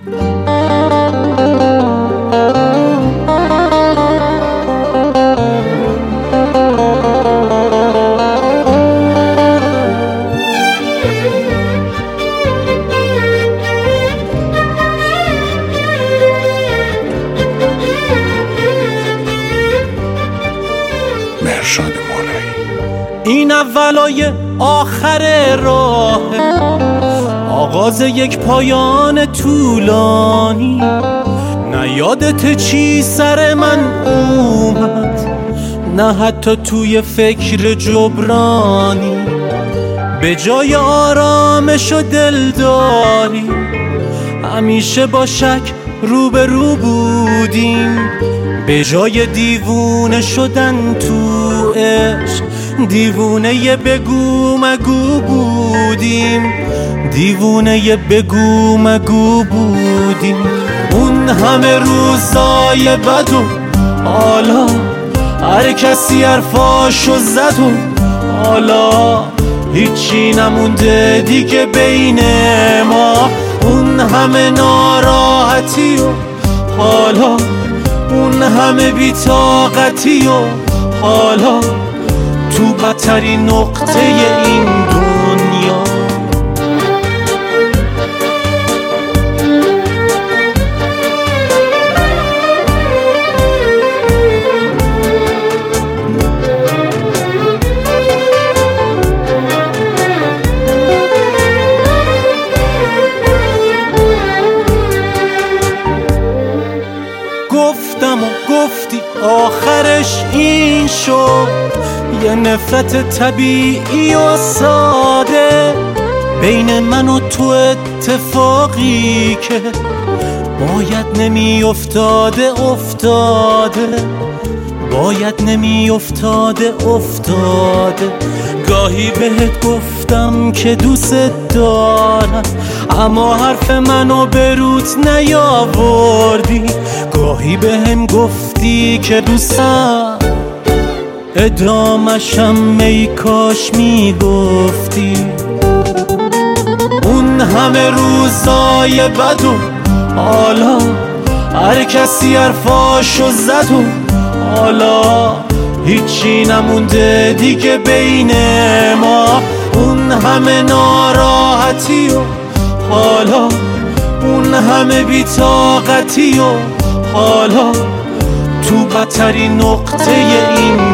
این اولای آخر راه، آغاز یک پایان طولانی. نه یادت چی سر من اومد، نه حتی توی فکر جبرانی. به جای آرامش و دلداری همیشه با شک روبرو بودیم. به جای دیوونه شدن تو عشق، دیوونه ی بگو مگو بودیم. دیوونه ی بگو مگو بودیم. اون همه روزای بد و حالا هر کسی حرفاشو زد و حالا هیچی نمونده دیگه بین ما. اون همه ناراحتی و حالا اون همه بی‌طاقتی و حالا تو بدترین نقطه این دنیا. گفتم و گفتی آخرش این شد، یه نفرت طبیعی و ساده بین من و تو، اتفاقی که باید نمی افتاده افتاده، باید نمی افتاده افتاده. گاهی بهت گفتم که دوست دارم، اما حرف منو به روت نیاوردی. گاهی بهم گفتی که دوستم، ادامشم ای کاش میگفتی. اون همه روزای بد و حالا هر کسی حرفاشو زد و حالا هیچی نمونده دیگه بین ما. اون همه ناراحتی و حالا اون همه بی‌طاقتی و حالا تو بدترین نقطه این